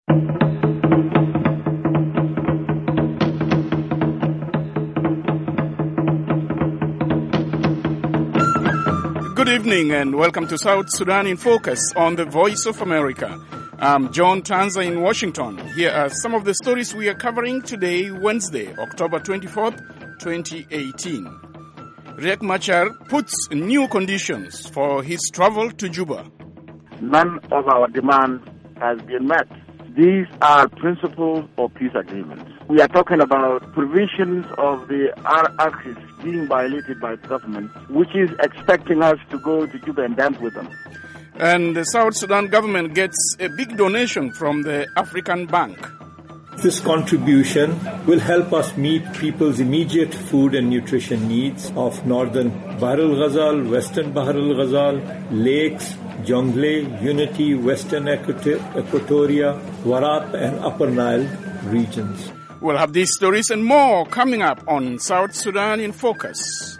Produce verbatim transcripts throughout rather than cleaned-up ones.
Good evening and welcome to South Sudan in Focus on the Voice of America. I'm John Tanza in Washington. Here are some of the stories we are covering today, Wednesday, October twenty-fourth, twenty eighteen. Riek Machar puts new conditions for his travel to Juba. None of our demands has been met. These are principles of peace agreements. We are talking about provisions of the R R C being violated by the government, which is expecting us to go to Juba and dance with them. And the South Sudan government gets a big donation from the African Bank. This contribution will help us meet people's immediate food and nutrition needs of northern Bahr el-Ghazal, western Bahr el-Ghazal, lakes, Jonglei, Unity, Western Equatoria, Warrap and Upper Nile regions. We'll have these stories and more coming up on South Sudan in Focus.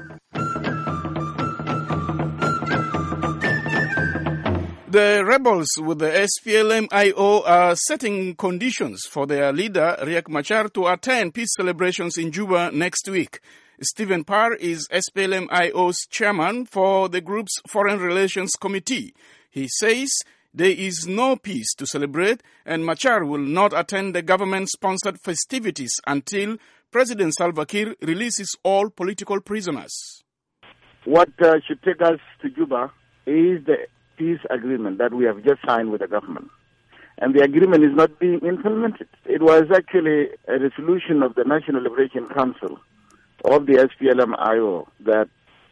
The rebels with the S P L M I O are setting conditions for their leader, Riek Machar, to attend peace celebrations in Juba next week. Stephen Parr is S P L M I O's chairman for the group's Foreign Relations Committee. He says there is no peace to celebrate and Machar will not attend the government-sponsored festivities until President Salva Kiir releases all political prisoners. What uh, should take us to Juba is the peace agreement that we have just signed with the government. And the agreement is not being implemented. It was actually a resolution of the National Liberation Council of the S P L M I O that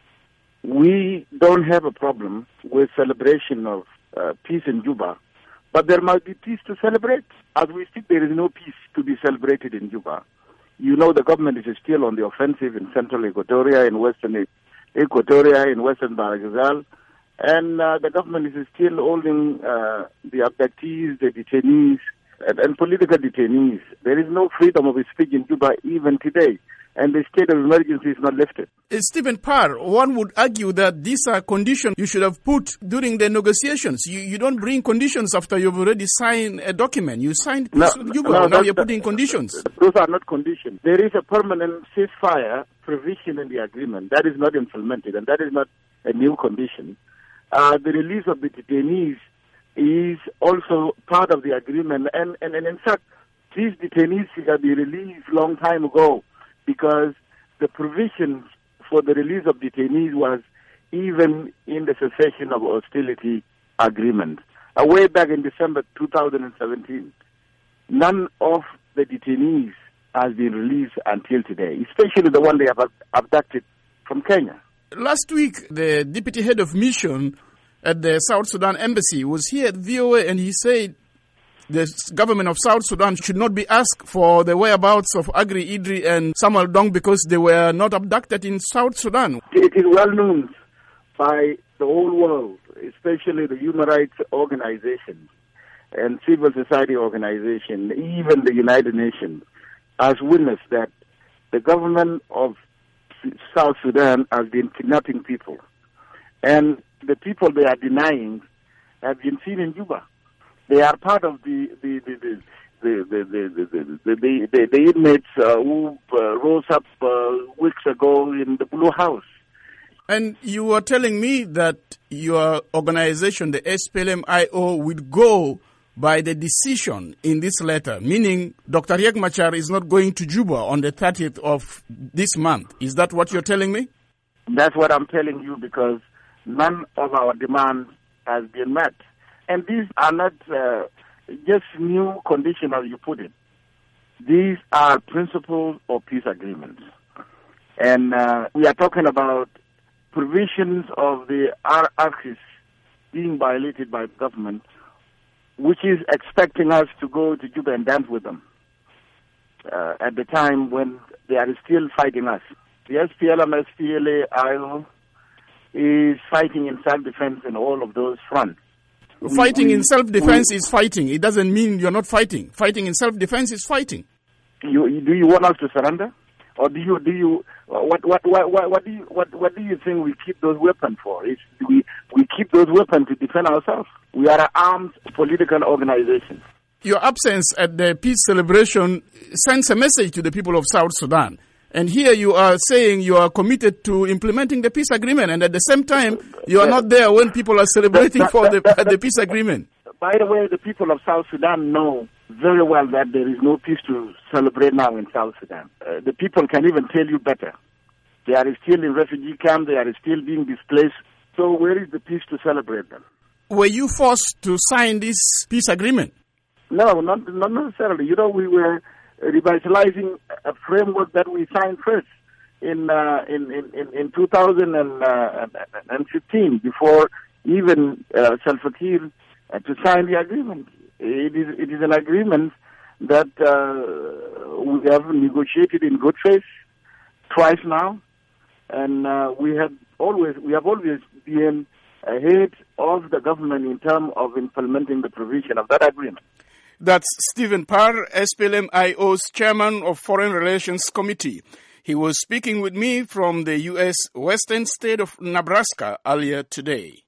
we don't have a problem with celebration of uh, peace in Juba, but there must be peace to celebrate. As we speak, there is no peace to be celebrated in Juba. You know the government is still on the offensive in central Equatoria, in western Equatoria, in western Bahr el-Ghazal, and uh, the government is still holding uh, the abductees, the detainees, and, and political detainees. There is no freedom of speech in Juba even today, and the state of emergency is not lifted. Uh, Stephen Parr, one would argue that these are conditions you should have put during the negotiations. You, you don't bring conditions after you've already signed a document. You signed peace no, with Juba, no, now you're that, putting conditions. Those are not conditions. There is a permanent ceasefire provision in the agreement. That is not implemented, and that is not a new condition. Uh, the release of the detainees is also part of the agreement, and, and, and in fact, these detainees should have been released long time ago because the provisions for the release of detainees was even in the cessation of hostility agreement. Uh, way back in December two thousand seventeen, none of the detainees has been released until today, especially the one they have abducted from Kenya. Last week, the deputy head of mission at the South Sudan embassy was here at V O A and he said the government of South Sudan should not be asked for the whereabouts of Agri Idri and Samuel Dong because they were not abducted in South Sudan. It is well known by the whole world, especially the human rights organizations and civil society organizations, even the United Nations, has witnessed that the government of South Sudan has been kidnapping people. And the people they are denying have been seen in Juba. They are part of the the the the the the the, the, the, the, the inmates uh, who uh, rose up uh, weeks ago in the Blue House. And you were telling me that your organization, the S P L M I O, would go by the decision in this letter, meaning Doctor Riek Machar is not going to Juba on the thirtieth of this month. Is that what you're telling me? That's what I'm telling you because none of our demands has been met. And these are not uh, just new conditions as you put it. These are principles of peace agreements. And uh, we are talking about provisions of the R R C being violated by the government, which is expecting us to go to Juba and dance with them uh, at the time when they are still fighting us. The S P L M S P L A I O is fighting in self-defense in all of those fronts. Fighting we, in self-defense we, is fighting. It doesn't mean you're not fighting. Fighting in self-defense is fighting. You, do you want us to surrender? Or do you do you what what what what, what do you what what do you think we keep those weapons for? Is we we keep those weapons to defend ourselves. We are an armed political organization. Your absence at the peace celebration sends a message to the people of South Sudan. And here you are saying you are committed to implementing the peace agreement, and at the same time, you are not there when people are celebrating for the, the peace agreement. By the way, the people of South Sudan know very well that there is no peace to celebrate now in South Sudan. Uh, the people can even tell you better. They are still in refugee camps, they are still being displaced. So where is the peace to celebrate them? Were you forced to sign this peace agreement? No, not, not necessarily. You know, we were revitalizing a framework that we signed first in uh, in, in, in two thousand fifteen, before even uh, Salva Kiir uh, to sign the agreement. It is it is an agreement that uh, we have negotiated in good faith twice now, and uh, we have always we have always been ahead of the government in terms of implementing the provision of that agreement. That's Stephen Parr, S P L M I O's chairman of Foreign Relations Committee. He was speaking with me from the U S western state of Nebraska earlier today.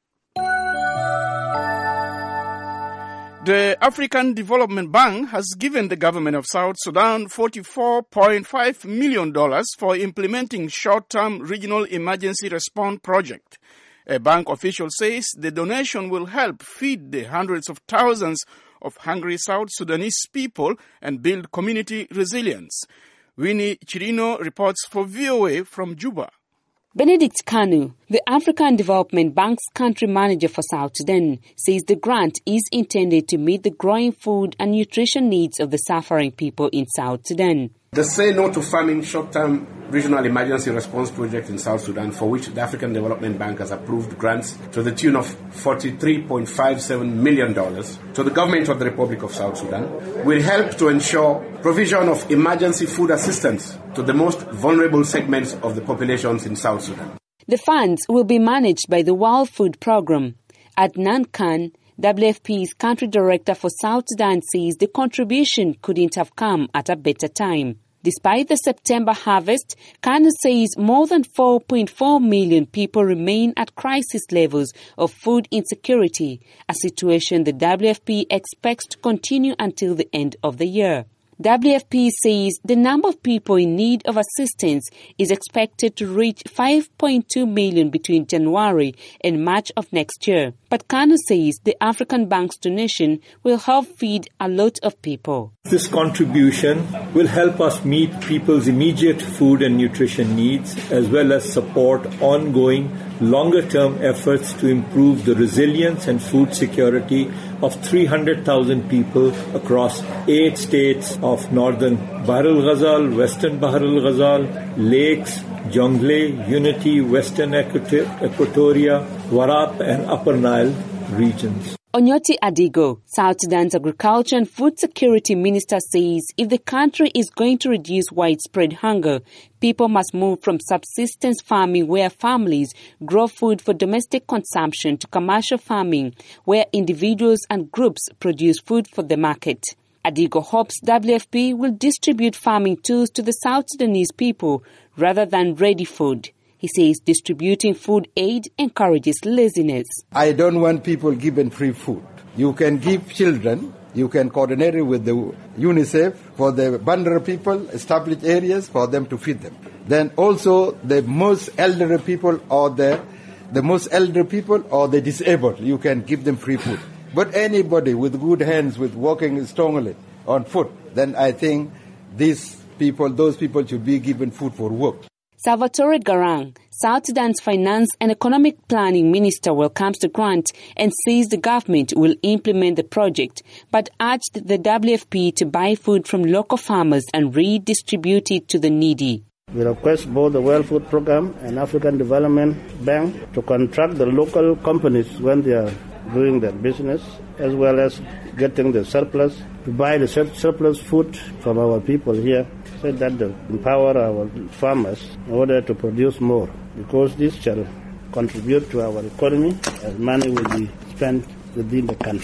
The African Development Bank has given the government of South Sudan forty-four point five million dollars for implementing short-term regional emergency response project. A bank official says the donation will help feed the hundreds of thousands of hungry South Sudanese people and build community resilience. Winnie Chirino reports for V O A from Juba. Benedict Kanu, the African Development Bank's country manager for South Sudan, says the grant is intended to meet the growing food and nutrition needs of the suffering people in South Sudan. The Say No to Famine short-term regional emergency response project in South Sudan, for which the African Development Bank has approved grants to the tune of forty-three point five seven million dollars to the government of the Republic of South Sudan, will help to ensure provision of emergency food assistance to the most vulnerable segments of the populations in South Sudan. The funds will be managed by the World Food Programme. Adnan Khan, W F P's country director for South Sudan, says the contribution couldn't have come at a better time. Despite the September harvest, Kanu says more than four point four million people remain at crisis levels of food insecurity, a situation the W F P expects to continue until the end of the year. W F P says the number of people in need of assistance is expected to reach five point two million between January and March of next year. But Kanu says the African Bank's donation will help feed a lot of people. This contribution will help us meet people's immediate food and nutrition needs, as well as support ongoing longer-term efforts to improve the resilience and food security of three hundred thousand people across eight states of northern Bahr el-Ghazal, western Bahr el-Ghazal, Lakes, Jonglei, Unity, Western Equatoria, Warrap and Upper Nile regions. Onyoti Adigo, South Sudan's Agriculture and Food Security Minister, says if the country is going to reduce widespread hunger, people must move from subsistence farming, where families grow food for domestic consumption, to commercial farming, where individuals and groups produce food for the market. Adigo hopes W F P will distribute farming tools to the South Sudanese people rather than ready food. He says distributing food aid encourages laziness. I don't want people given free food. You can give children, you can coordinate it with the UNICEF for the vulnerable people, establish areas for them to feed them. Then also the most elderly people or the, the most elderly people or the disabled, you can give them free food. But anybody with good hands, with walking strongly on foot, then I think these people, those people should be given food for work. Salvatore Garang, South Sudan's Finance and Economic Planning Minister, welcomes the grant and says the government will implement the project, but urged the W F P to buy food from local farmers and redistribute it to the needy. We request both the World Food Programme and African Development Bank to contract the local companies when they are doing their business, as well as getting the surplus, to buy the sur- surplus food from our people here, so that they empower our farmers in order to produce more, because this shall contribute to our economy as money will be spent within the country.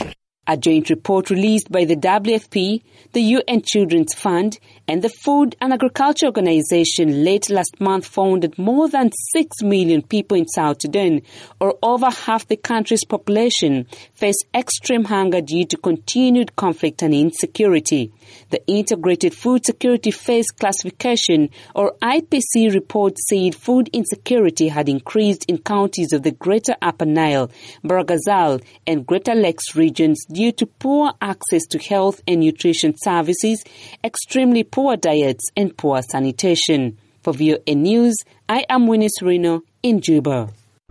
A joint report released by the W F P, the U N Children's Fund, and the Food and Agriculture Organization late last month found that more than six million people in South Sudan, or over half the country's population, face extreme hunger due to continued conflict and insecurity. The Integrated Food Security Phase Classification, or I P C report, said food insecurity had increased in counties of the Greater Upper Nile, Bahr el Ghazal, and Greater Lakes regions due to poor access to health and nutrition services, extremely poor diets, and poor sanitation. For V O A News, I am Winnie Serino in Juba.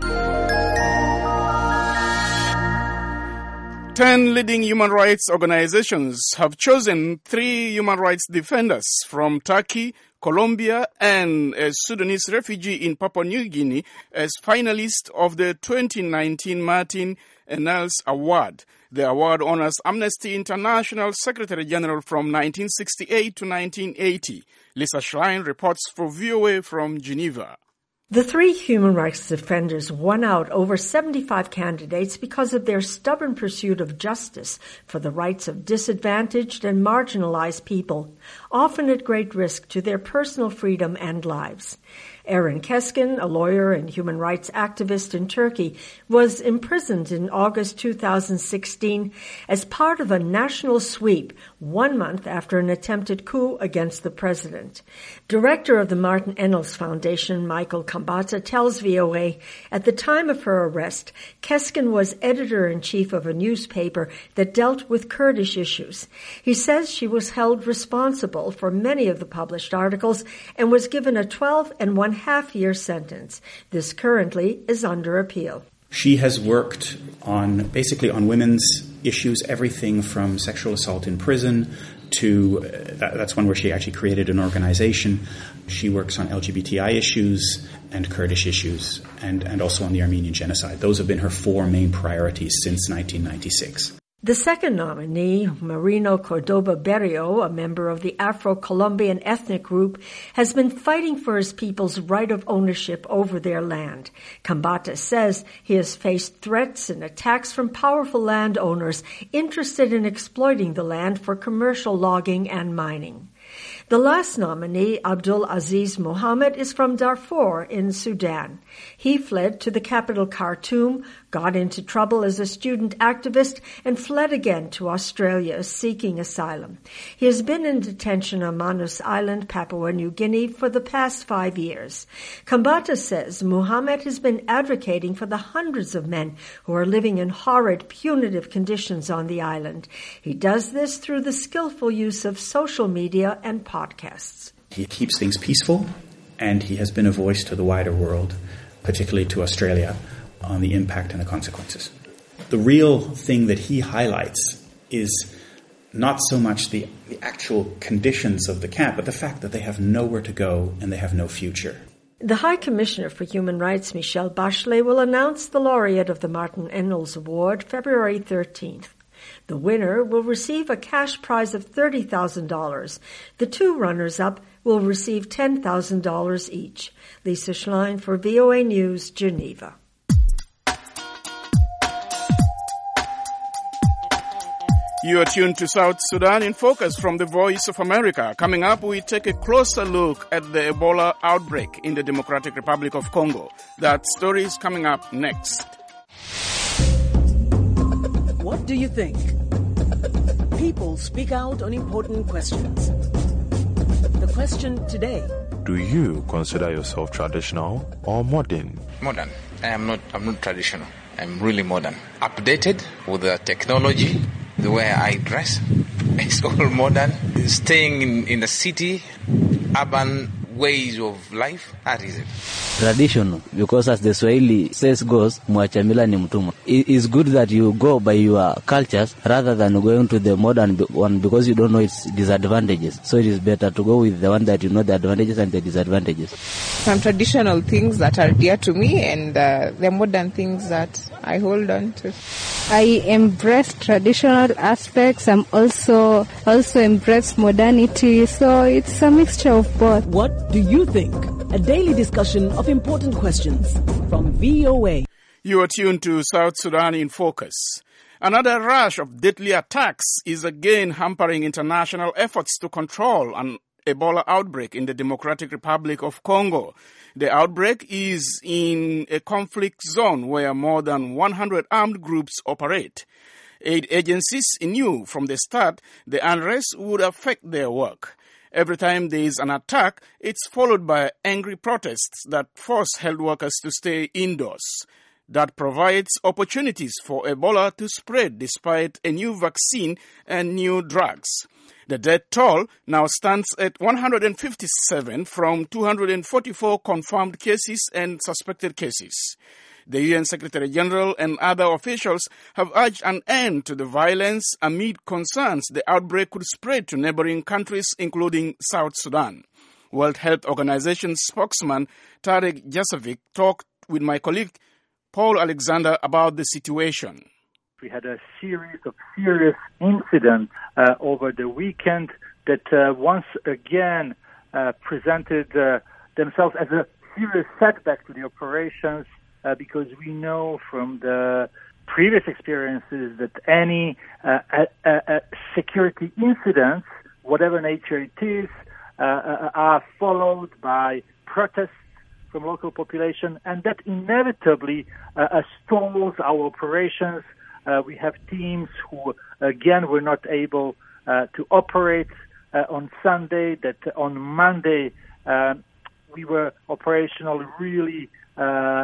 Ten leading human rights organizations have chosen three human rights defenders from Turkey, Colombia, and a Sudanese refugee in Papua New Guinea as finalists of the twenty nineteen Martin Ennals Award. The award honors Amnesty International Secretary General from nineteen sixty-eight to nineteen eighty. Lisa Schlein reports for V O A from Geneva. The three human rights defenders won out over seventy-five candidates because of their stubborn pursuit of justice for the rights of disadvantaged and marginalized people, often at great risk to their personal freedom and lives. Eren Keskin, a lawyer and human rights activist in Turkey, was imprisoned in August two thousand sixteen as part of a national sweep one month after an attempted coup against the president. Director of the Martin Ennals Foundation, Michael Kambata, tells V O A at the time of her arrest, Keskin was editor-in-chief of a newspaper that dealt with Kurdish issues. He says she was held responsible for many of the published articles and was given a twelve and one half year sentence. This currently is under appeal. She has worked on basically on women's issues, everything from sexual assault in prison to uh, that, that's one where she actually created an organization. She works on L G B T I issues and Kurdish issues and, and also on the Armenian genocide. Those have been her four main priorities since nineteen ninety-six. The second nominee, Marino Cordoba Berrio, a member of the Afro-Colombian ethnic group, has been fighting for his people's right of ownership over their land. Kambata says he has faced threats and attacks from powerful landowners interested in exploiting the land for commercial logging and mining. The last nominee, Abdul Aziz Mohammed, is from Darfur in Sudan. He fled to the capital Khartoum, got into trouble as a student activist, and fled again to Australia seeking asylum. He has been in detention on Manus Island, Papua New Guinea, for the past five years. Kambata says Mohammed has been advocating for the hundreds of men who are living in horrid, punitive conditions on the island. He does this through the skillful use of social media and podcasts. He keeps things peaceful, and he has been a voice to the wider world, particularly to Australia, on the impact and the consequences. The real thing that he highlights is not so much the, the actual conditions of the camp, but the fact that they have nowhere to go and they have no future. The High Commissioner for Human Rights, Michelle Bachelet, will announce the laureate of the Martin Ennals Award February thirteenth. The winner will receive a cash prize of thirty thousand dollars. The two runners-up will receive ten thousand dollars each. Lisa Schlein for V O A News, Geneva. You are tuned to South Sudan in Focus from the Voice of America. Coming up, we take a closer look at the Ebola outbreak in the Democratic Republic of Congo. That story is coming up next. What do you think? People speak out on important questions. The question today: do you consider yourself traditional or modern? Modern. I am not. I'm not traditional. I'm really modern. Updated with the technology. The way I dress, it's all modern. Staying in, in the city, urban ways of life, that is it. Traditional, because as the Swahili says goes, mwacha mila ni mtumwa. It is good that you go by your cultures rather than going to the modern one because you don't know its disadvantages. So it is better to go with the one that you know the advantages and the disadvantages. Some traditional things that are dear to me and uh, the modern things that I hold on to. I embrace traditional aspects. I'm also also embrace modernity. So it's a mixture of both. What do you think? A daily discussion of important questions from V O A. You are tuned to South Sudan in Focus. Another rush of deadly attacks is again hampering international efforts to control an Ebola outbreak in the Democratic Republic of Congo. The outbreak is in a conflict zone where more than one hundred armed groups operate. Aid agencies knew from the start the unrest would affect their work. Every time there is an attack, it's followed by angry protests that force health workers to stay indoors. That provides opportunities for Ebola to spread despite a new vaccine and new drugs. The death toll now stands at one hundred fifty-seven from two hundred forty-four confirmed cases and suspected cases. The U N Secretary General and other officials have urged an end to the violence amid concerns the outbreak could spread to neighboring countries, including South Sudan. World Health Organization spokesman Tarek Jasavic talked with my colleague Paul Alexander about the situation. We had a series of serious incidents uh, over the weekend that uh, once again uh, presented uh, themselves as a serious setback to the operations. Uh, because we know from the previous experiences that any uh, uh, uh, security incidents, whatever nature it is, uh, uh, are followed by protests from local population, and that inevitably uh, uh, stalls our operations. Uh, we have teams who, again, were not able uh, to operate uh, on Sunday, that on Monday uh, we were operational really Uh,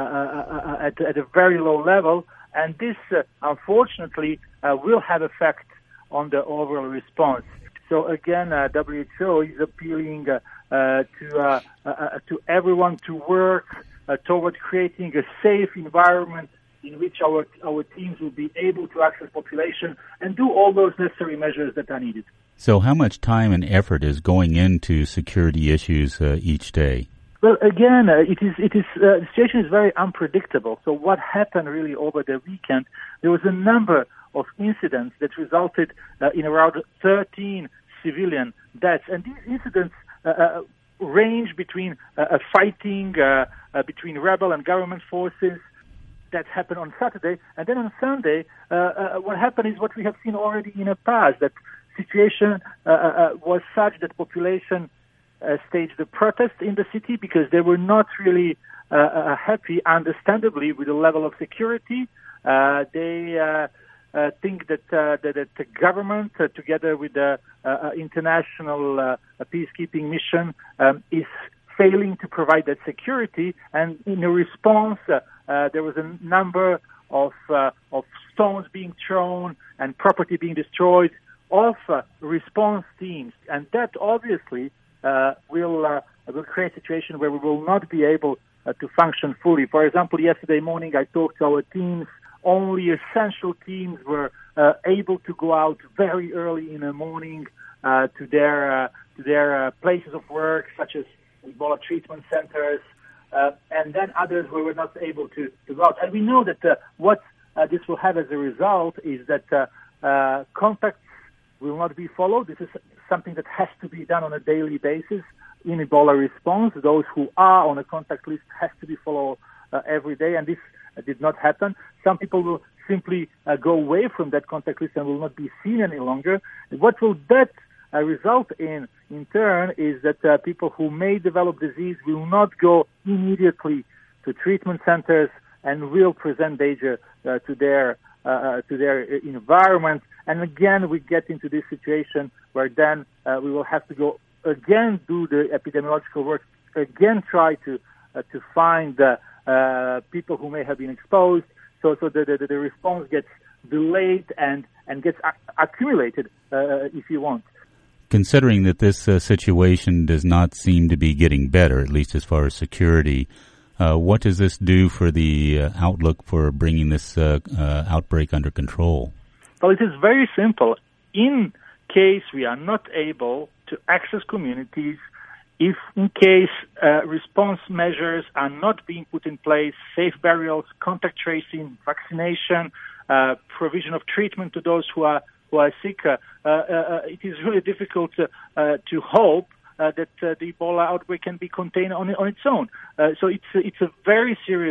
uh, at, at a very low level, and this, uh, unfortunately, uh, will have effect on the overall response. So again, uh, W H O is appealing uh, uh, to uh, uh, to everyone to work uh, toward creating a safe environment in which our our teams will be able to access population and do all those necessary measures that are needed. So, how much time and effort is going into security issues uh, each day? Well, again, uh, it is, it is, uh, the situation is very unpredictable. So what happened really over the weekend, there was a number of incidents that resulted uh, in around thirteen civilian deaths. And these incidents uh, uh, range between uh, fighting uh, uh, between rebel and government forces. That happened on Saturday. And then on Sunday, uh, uh, what happened is what we have seen already in the past, that situation uh, uh, was such that population Uh, staged a protest in the city because they were not really uh, uh, happy, understandably, with the level of security. Uh, they uh, uh, think that, uh, that, that the government, uh, together with the uh, uh, international uh, peacekeeping mission, um, is failing to provide that security. And in a response, uh, uh, there was a number of uh, of stones being thrown and property being destroyed of uh, response teams, and that obviously Uh, will uh, will create a situation where we will not be able uh, to function fully. For example, yesterday morning I talked to our teams. Only essential teams were uh, able to go out very early in the morning uh, to their uh, to their uh, places of work, such as Ebola treatment centers, uh, and then others who were not able to, to go out. And we know that uh, what uh, this will have as a result is that uh, uh, contacts will not be followed. This is something that has to be done on a daily basis in Ebola response. Those who are on a contact list has to be followed uh, every day, and this uh, did not happen. Some people will simply uh, go away from that contact list and will not be seen any longer. What will that uh, result in, in turn, is that uh, people who may develop disease will not go immediately to treatment centers and will present danger uh, to their uh, to their environment. And again, we get into this situation where then uh, we will have to go again, do the epidemiological work, again try to uh, to find uh, uh, people who may have been exposed. So, so the, the, the response gets delayed and, and gets a- accumulated, uh, if you want. Considering that this uh, situation does not seem to be getting better, at least as far as security, uh, what does this do for the uh, outlook for bringing this uh, uh, outbreak under control? Well, it is very simple. In case we are not able to access communities, if in case uh, response measures are not being put in place, safe burials, contact tracing, vaccination, uh, provision of treatment to those who are who are sick, uh, uh, it is really difficult uh, uh, to hope uh, that uh, the Ebola outbreak can be contained on, on its own. Uh, so it's it's a very serious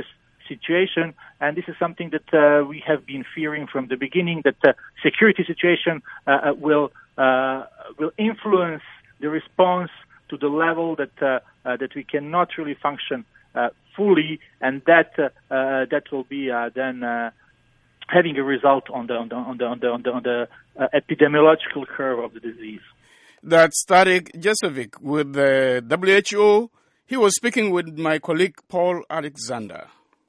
situation, and this is something that uh, we have been fearing from the beginning, that the security situation uh, will uh, will influence the response to the level that uh, uh, that we cannot really function uh, fully, and that uh, uh, that will be uh, then uh, having a result on the on the on the on the on the, on the uh, epidemiological curve of the disease. That's Tarek Jesovic with the W H O. He was speaking with my colleague Paul Alexander.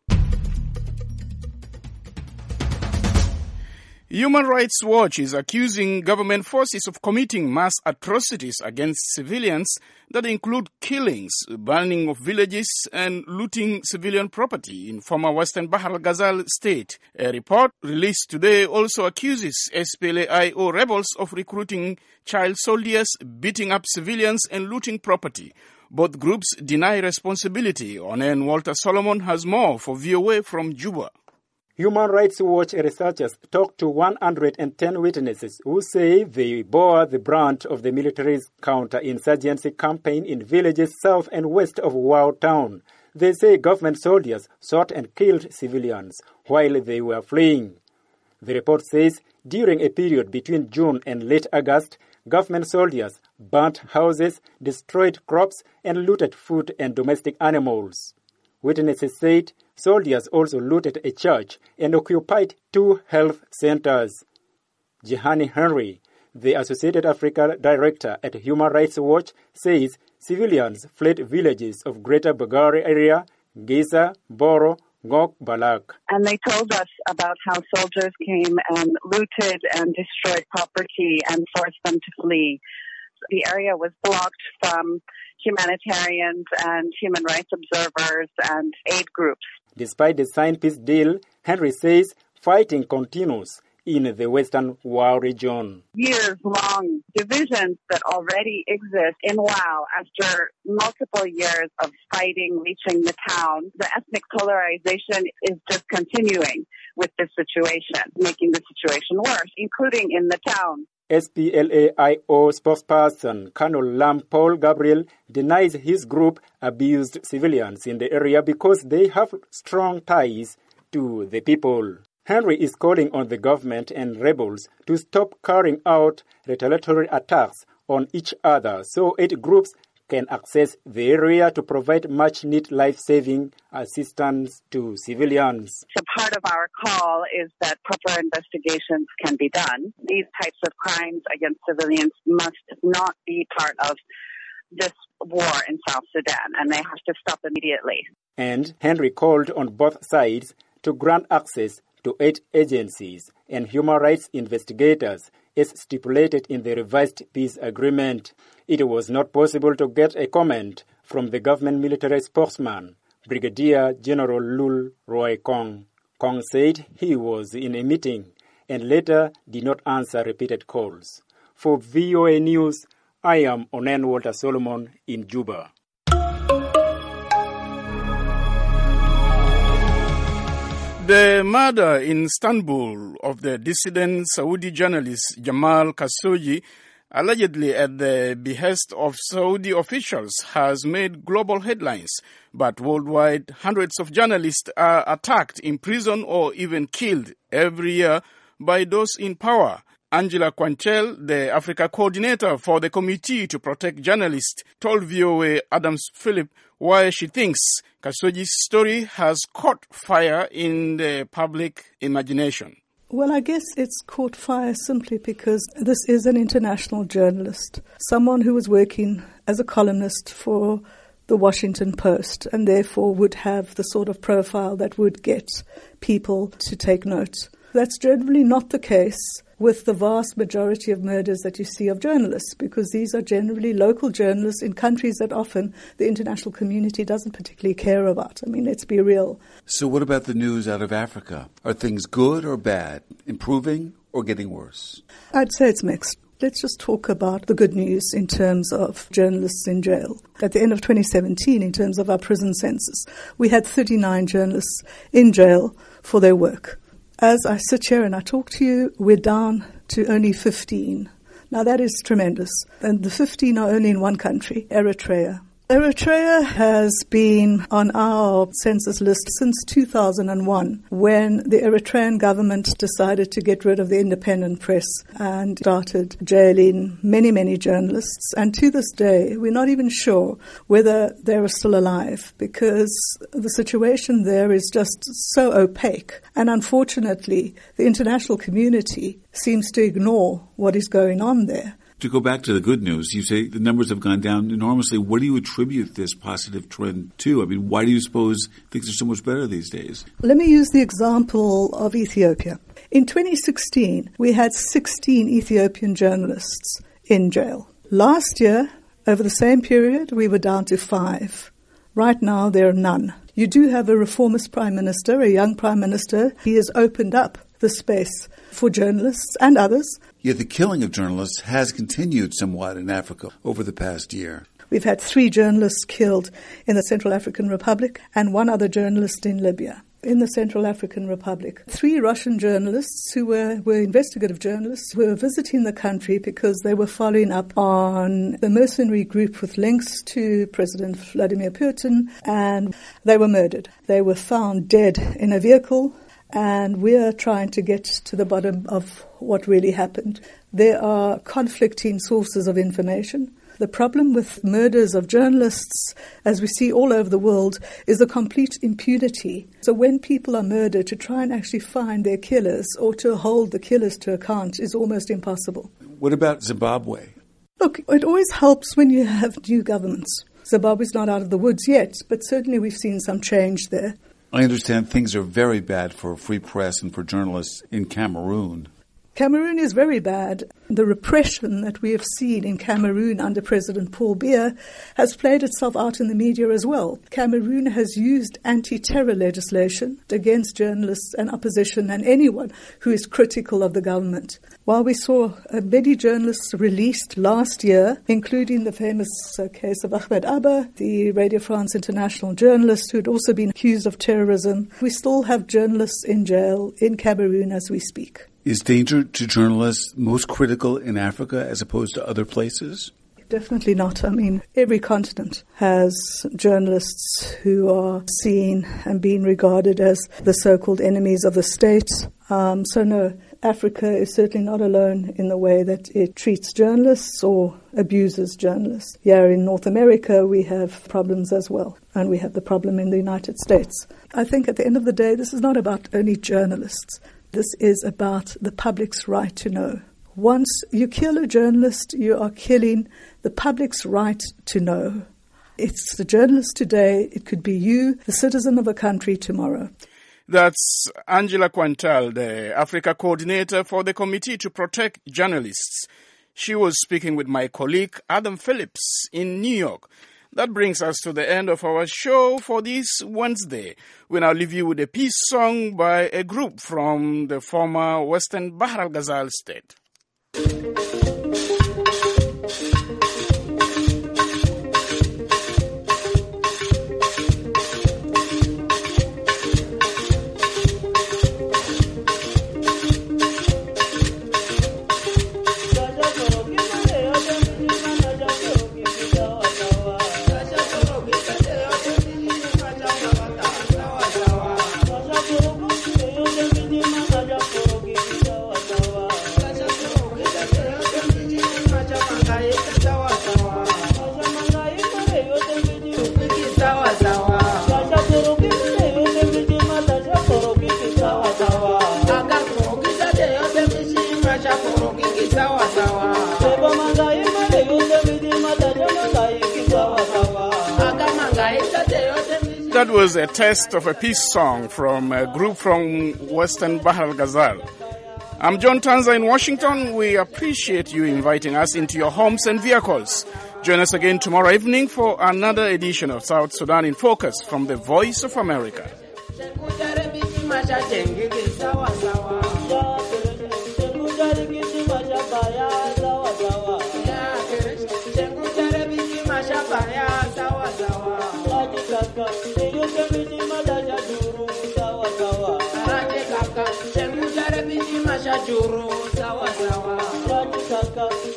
Human Rights Watch is accusing government forces of committing mass atrocities against civilians that include killings, burning of villages, and looting civilian property in former Western Bahr al-Ghazal state. A report released today also accuses S P L A I O rebels of recruiting child soldiers, beating up civilians, and looting property. Both groups deny responsibility. Onen Walter Solomon has more for V O A from Juba. Human Rights Watch researchers talked to one hundred ten witnesses who say they bore the brunt of the military's counter-insurgency campaign in villages south and west of Wau town. They say government soldiers shot and killed civilians while they were fleeing. The report says during a period between June and late August, government soldiers burnt houses, destroyed crops, and looted food and domestic animals. Witnesses said soldiers also looted a church and occupied two health centers. Jehani Henry, the Associated Africa director at Human Rights Watch, says civilians fled villages of Greater Bagari area, Giza, Boro, Ngok, Balak. And they told us about how soldiers came and looted and destroyed property and forced them to flee. The area was blocked from humanitarians and human rights observers and aid groups. Despite the signed peace deal, Henry says fighting continues in the western Wau region. Years-long divisions that already exist in Wau after multiple years of fighting reaching the town. The ethnic polarization is just continuing with this situation, making the situation worse, including in the town. S P L A I O spokesperson Colonel Lam Paul Gabriel denies his group abused civilians in the area because they have strong ties to the people. Henry is calling on the government and rebels to stop carrying out retaliatory attacks on each other so aid groups can access the area to provide much-needed life-saving assistance to civilians. So part of our call is that proper investigations can be done. These types of crimes against civilians must not be part of this war in South Sudan, and they have to stop immediately. And Henry called on both sides to grant access to aid agencies and human rights investigators as stipulated in the revised peace agreement. It was not possible to get a comment from the government military spokesman, Brigadier General Lul Roy Kong. Kong said he was in a meeting and later did not answer repeated calls. For V O A News, I am Onen Walter Solomon in Juba. The murder in Istanbul of the dissident Saudi journalist Jamal Khashoggi, allegedly at the behest of Saudi officials, has made global headlines. But worldwide, hundreds of journalists are attacked, imprisoned, or even killed every year by those in power. Angela Quantel, the Africa coordinator for the Committee to Protect Journalists, told V O A Adams Philip why she thinks Khashoggi's story has caught fire in the public imagination. Well, I guess it's caught fire simply because this is an international journalist, someone who was working as a columnist for the Washington Post and therefore would have the sort of profile that would get people to take note. That's generally not the case with the vast majority of murders that you see of journalists, because these are generally local journalists in countries that often the international community doesn't particularly care about. I mean, let's be real. So what about the news out of Africa? Are things good or bad, improving or getting worse? I'd say it's mixed. Let's just talk about the good news in terms of journalists in jail. At the end of twenty seventeen, in terms of our prison census, we had thirty-nine journalists in jail for their work. As I sit here and I talk to you, we're down to only fifteen. Now that is tremendous. And the fifteen are only in one country, Eritrea. Eritrea has been on our census list since two thousand one, when the Eritrean government decided to get rid of the independent press and started jailing many, many journalists. And to this day, we're not even sure whether they are still alive, because the situation there is just so opaque. And unfortunately, the international community seems to ignore what is going on there. To go back to the good news, you say the numbers have gone down enormously. What do you attribute this positive trend to? I mean, why do you suppose things are so much better these days? Let me use the example of Ethiopia. In twenty sixteen, we had sixteen Ethiopian journalists in jail. Last year, over the same period, we were down to five. Right now, there are none. You do have a reformist prime minister, a young prime minister. He has opened up the space for journalists and others. Yet the killing of journalists has continued somewhat in Africa over the past year. We've had three journalists killed in the Central African Republic and one other journalist in Libya. In the Central African Republic, three Russian journalists who were, were investigative journalists who were visiting the country because they were following up on the mercenary group with links to President Vladimir Putin, and they were murdered. They were found dead in a vehicle, and we're trying to get to the bottom of what really happened. There are conflicting sources of information. The problem with murders of journalists, as we see all over the world, is a complete impunity. So when people are murdered, to try and actually find their killers or to hold the killers to account is almost impossible. What about Zimbabwe? Look, it always helps when you have new governments. Zimbabwe's not out of the woods yet, but certainly we've seen some change there. I understand things are very bad for free press and for journalists in Cameroon. Cameroon is very bad. The repression that we have seen in Cameroon under President Paul Biya has played itself out in the media as well. Cameroon has used anti-terror legislation against journalists and opposition and anyone who is critical of the government. While we saw uh, many journalists released last year, including the famous uh, case of Ahmed Abba, the Radio France International journalist who had also been accused of terrorism, we still have journalists in jail in Cameroon as we speak. Is danger to journalists most critical in Africa as opposed to other places? Definitely not. I mean, every continent has journalists who are seen and being regarded as the so-called enemies of the state. Um, so no, Africa is certainly not alone in the way that it treats journalists or abuses journalists. Here in North America, we have problems as well, and we have the problem in the United States. I think at the end of the day, this is not about only journalists. This is about the public's right to know. Once you kill a journalist, you are killing the public's right to know. It's the journalist today. It could be you, the citizen of a country, tomorrow. That's Angela Quantal, the Africa coordinator for the Committee to Protect Journalists. She was speaking with my colleague Adam Phillips in New York. That brings us to the end of our show for this Wednesday. We now leave you with a peace song by a group from the former Western Bahr al-Ghazal state. That was a test of a peace song from a group from Western Bahr al-Ghazal. I'm John Tanza in Washington. We appreciate you inviting us into your homes and vehicles. Join us again tomorrow evening for another edition of South Sudan in Focus from the Voice of America. Juru sawa sawa